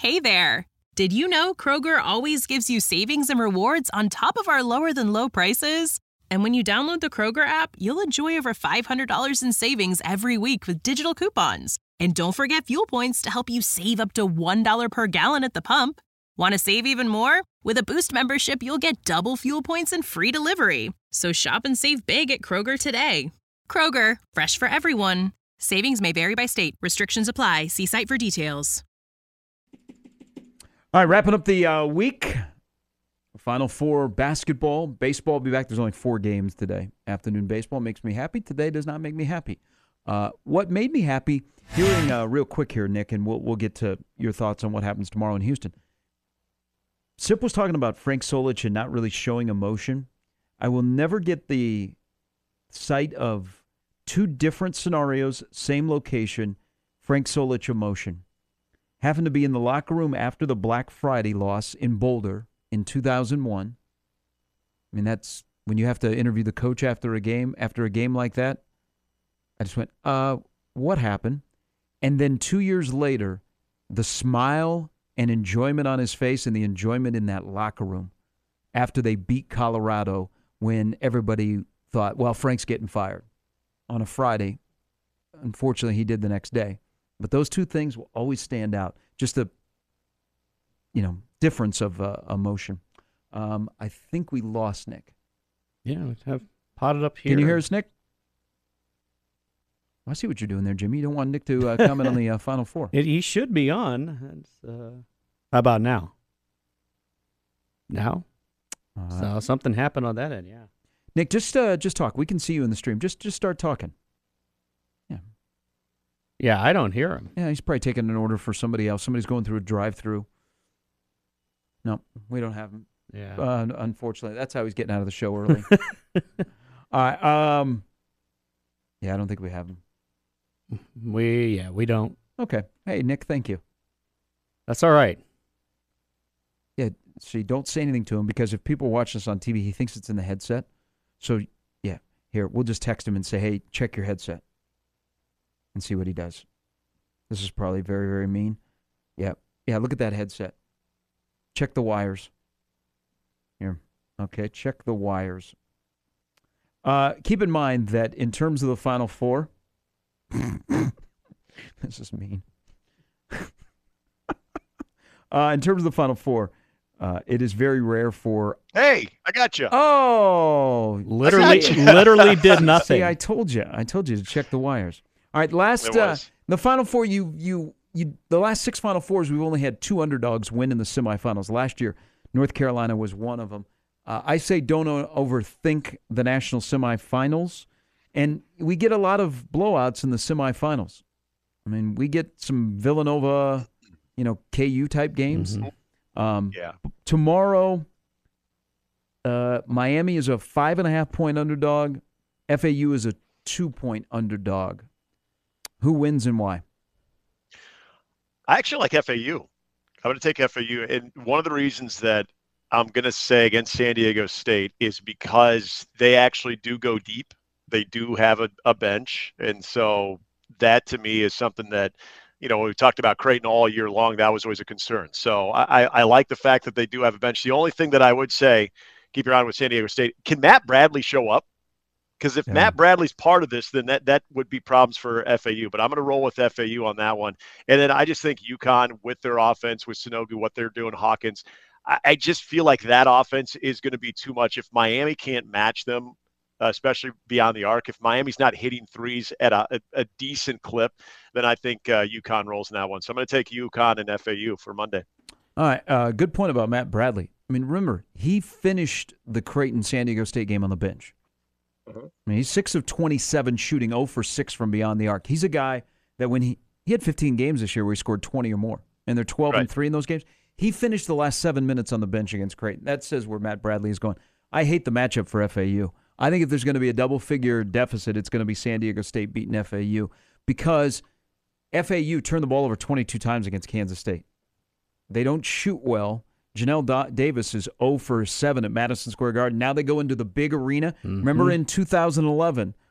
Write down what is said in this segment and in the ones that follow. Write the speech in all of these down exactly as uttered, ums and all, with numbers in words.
Hey there! Did you know Kroger always gives you savings and rewards on top of our lower-than-low prices? And when you download the Kroger app, you'll enjoy over five hundred dollars in savings every week with digital coupons. And don't forget fuel points to help you save up to one dollar per gallon at the pump. Want to save even more? With a Boost membership, you'll get double fuel points and free delivery. So shop and save big at Kroger today. Kroger, fresh for everyone. Savings may vary by state. Restrictions apply. See site for details. All right, wrapping up the uh, week. Final Four basketball. Baseball will be back. There's only four games today. Afternoon baseball makes me happy. Today does not make me happy. Uh, what made me happy, hearing uh, real quick here, Nick, and we'll we'll get to your thoughts on what happens tomorrow in Houston. Sip was talking about Frank Solich and not really showing emotion. I will never get the sight of two different scenarios, same location, Frank Solich emotion. Happened to be in the locker room after the Black Friday loss in Boulder in two thousand one. I mean, that's when you have to interview the coach after a game, after a game like that. I just went, uh, what happened? And then two years later, the smile and enjoyment on his face and the enjoyment in that locker room after they beat Colorado when everybody thought, well, Frank's getting fired on a Friday. Unfortunately, he did the next day. But those two things will always stand out. Just the, you know, difference of uh, emotion. Um, I think we lost Nick. Yeah, we have potted up here. Can you hear us, Nick? I see what you're doing there, Jimmy. You don't want Nick to uh, comment on the uh, Final Four. It, he should be on. It's, uh, how about now? Now? Uh, so something happened on that end, yeah. Nick, just uh, just talk. We can see you in the stream. Just just start talking. Yeah. Yeah, I don't hear him. Yeah, he's probably taking an order for somebody else. Somebody's going through a drive-through. No, we don't have him. Yeah. Uh, unfortunately, that's how he's getting out of the show early. All right. Um. Yeah, I don't think we have him. We yeah we don't. Okay. Hey, Nick, thank you. That's all right. Yeah. See, don't say anything to him because if people watch this on T V, he thinks it's in the headset. So yeah, here we'll just text him and say, "Hey, check your headset," and see what he does. This is probably very, very mean. Yeah. Yeah. Look at that headset. Check the wires. Here. Okay. Check the wires. Uh, keep in mind that in terms of the Final Four, this is mean. uh, in terms of the Final Four, uh, it is very rare for. Hey, I got you. Oh, literally, literally did nothing. See, I told you. I told you to check the wires. All right, last uh, the Final Four. You, you, you. The last six Final Fours, we've only had two underdogs win in the semifinals. Last year, North Carolina was one of them. Uh, I say don't overthink the national semifinals, and we get a lot of blowouts in the semifinals. I mean, we get some Villanova, you know, K U type games. Mm-hmm. Um, yeah. Tomorrow, uh, Miami is a five and a half point underdog. F A U is a two point underdog. Who wins and why? I actually like F A U. I'm going to take F A U, and one of the reasons that I'm going to say against San Diego State is because they actually do go deep. They do have a, a bench. And so that to me is something that, you know, we talked about Creighton all year long. That was always a concern. So I, I like the fact that they do have a bench. The only thing that I would say, keep your eye on with San Diego State, can Matt Bradley show up? Because if yeah. Matt Bradley's part of this, then that, that would be problems for F A U. But I'm going to roll with F A U on that one. And then I just think UConn with their offense, with Sanogo, what they're doing, Hawkins, I just feel like that offense is going to be too much. If Miami can't match them, uh, especially beyond the arc, if Miami's not hitting threes at a, a, a decent clip, then I think uh, UConn rolls in that one. So I'm going to take UConn and F A U for Monday. All right. Uh, good point about Matt Bradley. I mean, remember, he finished the Creighton-San Diego State game on the bench. Uh-huh. I mean, he's six of twenty-seven shooting, zero for six from beyond the arc. He's a guy that when he, he had fifteen games this year where he scored twenty or more, and they're twelve right. and three in those games. He finished the last seven minutes on the bench against Creighton. That says where Matt Bradley is going. I hate the matchup for F A U. I think if there's going to be a double-figure deficit, it's going to be San Diego State beating F A U because F A U turned the ball over twenty-two times against Kansas State. They don't shoot well. Janelle da- Davis is zero for seven at Madison Square Garden. Now they go into the big arena. Mm-hmm. Remember in two thousand eleven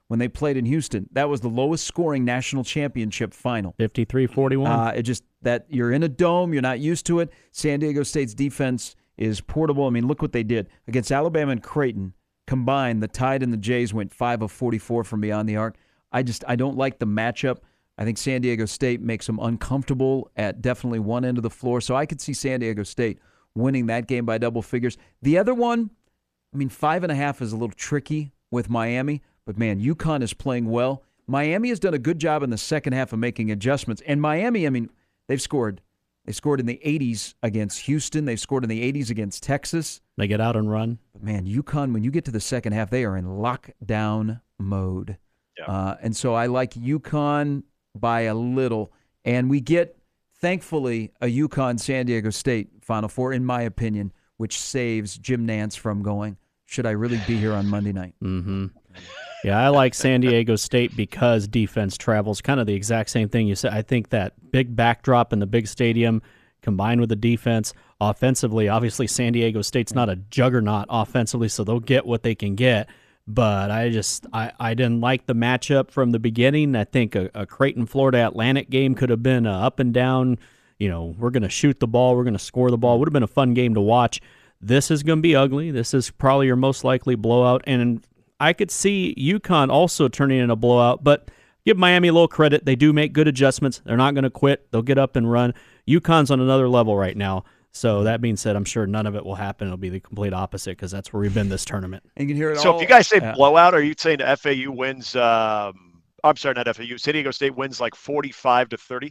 when they played in Houston. That was the lowest scoring national championship final. fifty-three forty-one. Uh, it just that you're in a dome, you're not used to it. San Diego State's defense is portable. I mean, look what they did against Alabama and Creighton. Combined, the Tide and the Jays went five of forty-four from beyond the arc. I just I don't like the matchup. I think San Diego State makes them uncomfortable at definitely one end of the floor. So I could see San Diego State winning that game by double figures. The other one, I mean, five and a half is a little tricky with Miami, but man, UConn is playing well. Miami has done a good job in the second half of making adjustments. And Miami, I mean, they've scored. They scored in the eighties against Houston. They've scored in the eighties against Texas. They get out and run. But man, UConn, when you get to the second half, they are in lockdown mode. Yeah. Uh, and so I like UConn by a little. And we get, thankfully, a UConn San Diego State Final Four, in my opinion, which saves Jim Nantz from going, should I really be here on Monday night? Mm-hmm. Yeah, I like San Diego State because defense travels. Kind of the exact same thing you said. I think that big backdrop in the big stadium combined with the defense, offensively, obviously San Diego State's not a juggernaut offensively, so they'll get what they can get. But I just I, I didn't like the matchup from the beginning. I think a, a Creighton Florida Atlantic game could have been a up and down. You know, we're going to shoot the ball, we're going to score the ball. Would have been a fun game to watch. This is going to be ugly. This is probably your most likely blowout, and I could see UConn also turning in a blowout, but give Miami a little credit. They do make good adjustments. They're not going to quit. They'll get up and run. UConn's on another level right now. So that being said, I'm sure none of it will happen. It'll be the complete opposite because that's where we've been this tournament. And you can hear it so all. if you guys say Yeah. blowout, are you saying F A U wins? Um, I'm sorry, not F A U. San Diego State wins like forty-five to thirty.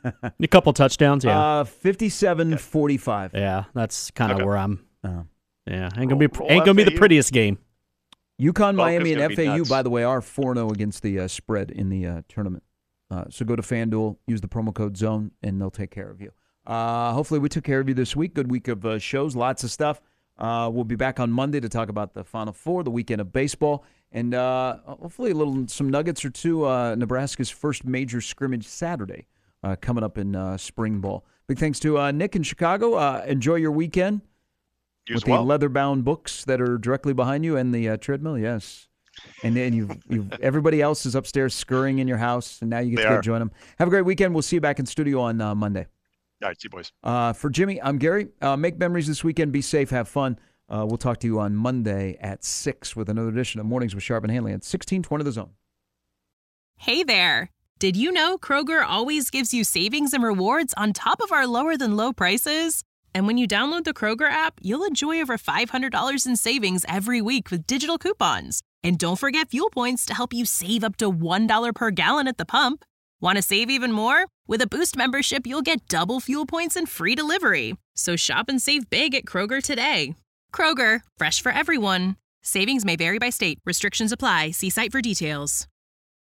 A couple touchdowns, yeah. Uh, fifty-seven forty-five. yeah, that's kind of Okay. where I'm. Uh, Yeah, ain't gonna be Roll- roll ain't gonna be the F A U. prettiest game. UConn, Miami, and gonna be F A U, nuts. by the way, are four and oh against the uh, spread in the uh, tournament. Uh, so go to FanDuel, use the promo code ZONE, and they'll take care of you. Uh, hopefully we took care of you this week. Good week of uh, shows, lots of stuff. Uh, we'll be back on Monday to talk about the Final Four, the weekend of baseball, and uh, hopefully a little some nuggets or two. Uh, Nebraska's first major scrimmage Saturday uh, coming up in uh, spring ball. Big thanks to uh, Nick in Chicago. Uh, enjoy your weekend. You With as well. the leather-bound books that are directly behind you and the uh, treadmill, yes. And then you've, you've everybody else is upstairs scurrying in your house, and now you get They to go are. join them. Have a great weekend. We'll see you back in studio on uh, Monday. All right, see you boys. Uh, for Jimmy, I'm Gary. Uh, make memories this weekend. Be safe. Have fun. Uh, we'll talk to you on Monday at six with another edition of Mornings with Sharp and Hanley at sixteen twenty The Zone. Hey there! Did you know Kroger always gives you savings and rewards on top of our lower than low prices? And when you download the Kroger app, you'll enjoy over five hundred dollars in savings every week with digital coupons. And don't forget fuel points to help you save up to one dollar per gallon at the pump. Want to save even more? With a Boost membership, you'll get double fuel points and free delivery. So shop and save big at Kroger today. Kroger, fresh for everyone. Savings may vary by state. Restrictions apply. See site for details.